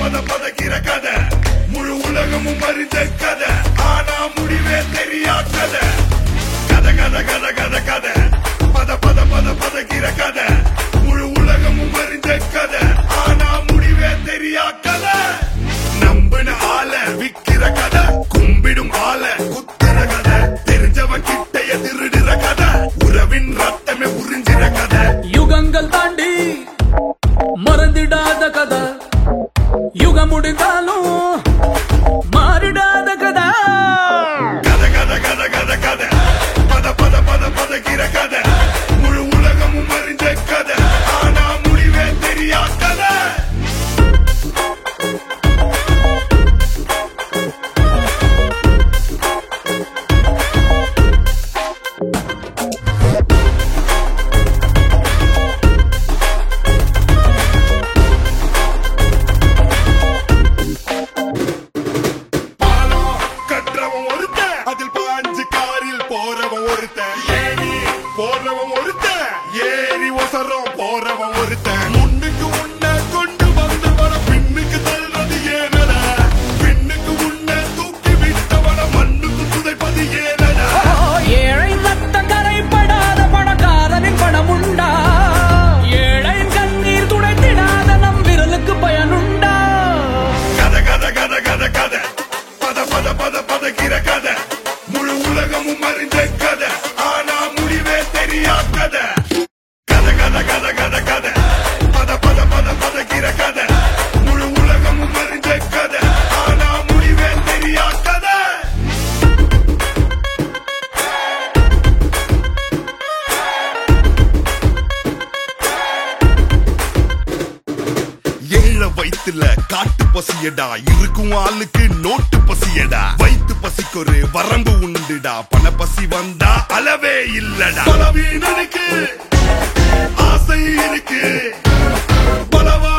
பத பதக்கிற கதை முழு உலகமும் அறிந்த கதை ஆனா முடிவே தெரியா கதை கதை கதை கதை கதை கதை பத பத பத பதக்கிற கதை முழு உலகமும் அறிந்த கதை ஆனா முடிவே தெரியா கதை நம்பின ஆள விக்கிற கதை கும்பிடும் ஆள குத்துற கதை தெரிஞ்சவன் கிட்டைய திருடுற கதை உறவின் ரத்தமே உறிஞ்சிற கதை யுகங்கள் தாண்டி மறந்திடாத கதை யுகம் முடிந்தாலும் மாறிடாத கதை கதை கதை கதை கதை கதை பத பத பத பதக்கிற கதை முழு உலகமும் அறிந்த கதை ஆனா முடிவே தெரியா கதை அதில் பாஞ்சு காரில் போறவன் ஒருத்தன் ஏறி போறவன் ஒருத்தன் ஏறி ஒசரம் போறவன் ஒருத்தன் முன்னுக்கு உன்னை கொண்டு வந்தவன பின்னுக்கு தள்ளுறது ஏனடா பின்னுக்கு உன்னை தூக்கி விட்டவன மண்ணுக்கு புதைப்பது ஏனடா ஏழை ரத்தம் கரைப்படாத பணக்காரனின் பணம் உண்டா ஏழை கண்ணீர் துடைத்திடாத நம் விரலுக்கு பயனுண்டா கதை கதை கதை கதை கதை பத பத பத பதக்கிற கதை முழு உலகமும் அறிந்த கதை ஆனா முடிவே தெரியா கதை கதை கதை கதை கதை கதை பத பத பத பதக்கிற கதை முழு உலகமும் அறிந்த கதை ஆனா முடிவே தெரியா கதை ஏழ வயிற்றுல காட்டு பசியடா இருக்கும் ஆளுக்கு நோட்டு பசியடா வயிற்று பசிக்கொரு வரம்பு உண்டுடா பண பசி வந்தா அளவே இல்லடா பலவீனனுக்கு ஆசை இருக்கு பலவா